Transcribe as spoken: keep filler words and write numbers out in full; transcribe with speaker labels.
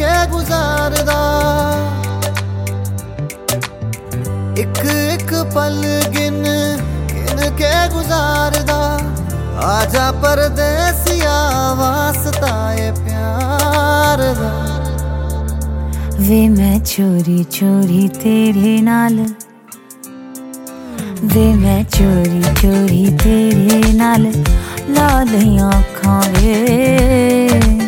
Speaker 1: के गुजारदा, एक एक पल गिन गिन के गुजारदा। आजा परदेसिया वास्ता ए प्यार दा।
Speaker 2: वे मैं चोरी चोरी तेरे नाल, वे मैं चोरी चोरी तेरे नाल ला लियां अखां वे।